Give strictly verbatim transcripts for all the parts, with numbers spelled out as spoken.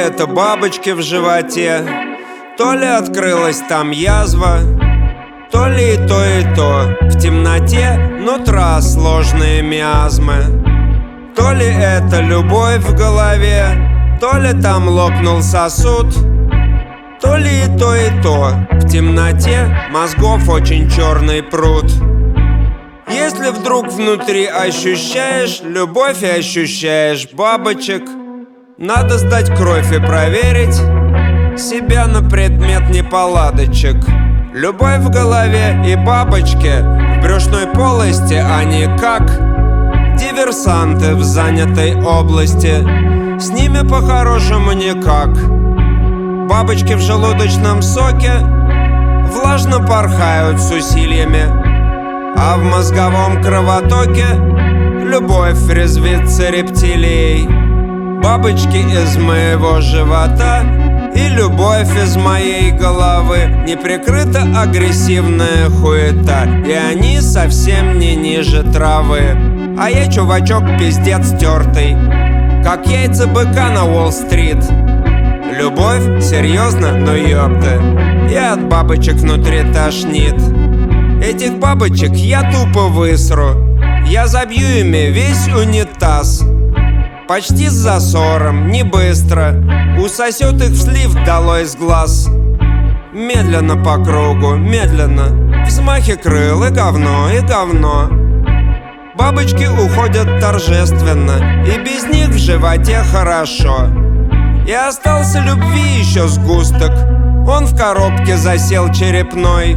это бабочки в животе, то ли открылась там язва, то ли и то, и то. В темноте нутра сложные миазмы. То ли это любовь в голове, то ли там лопнул сосуд, то ли и то, и то. В темноте мозгов очень черный пруд. Если вдруг внутри ощущаешь любовь и ощущаешь бабочек, надо сдать кровь и проверить себя на предмет неполадочек. Любовь в голове и бабочки в брюшной полости, они как диверсанты в занятой области. С ними по-хорошему никак. Бабочки в желудочном соке влажно порхают с усилиями, а в мозговом кровотоке любовь резвится рептилией. Бабочки из моего живота и любовь из моей головы, неприкрыто агрессивная хуета, и они совсем не ниже травы. А я чувачок пиздец тертый, как яйца быка на Уолл-стрит. Любовь? Серьезно? Ну ёпта. И от бабочек внутри тошнит. Этих бабочек я тупо высру. Я забью ими весь унитаз. Почти с засором, не быстро. Усосет их в слив долой с глаз. Медленно по кругу, медленно. Взмахи крыл и говно, и говно. Бабочки уходят торжественно, и без них в животе хорошо. И остался любви еще сгусток. Он в коробке засел черепной.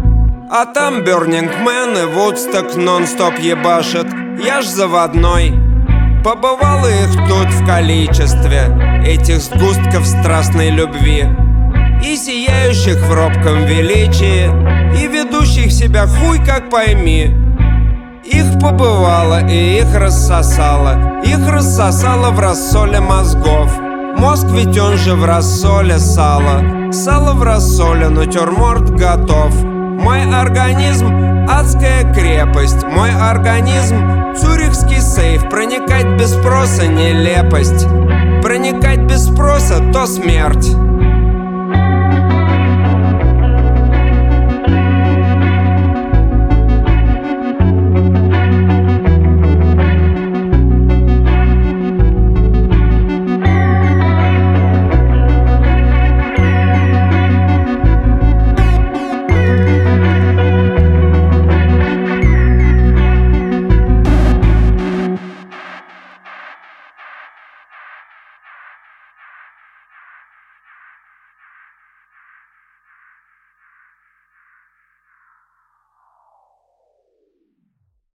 А там Burning Man и Woodstock нон-стоп ебашит. Я ж заводной. Побывало их тут в количестве, этих сгустков страстной любви, и сияющих в робком величии, и ведущих себя хуй как пойми. Их побывало и их рассосало. Их рассосало в рассоле мозгов. Мозг ведь он же в рассоле сало. Сало в рассоле, натюрморт готов. Мой организм — адская крепость. Мой организм — цюрихский сейф. Проникать без спроса — нелепость. Проникать без спроса — то смерть.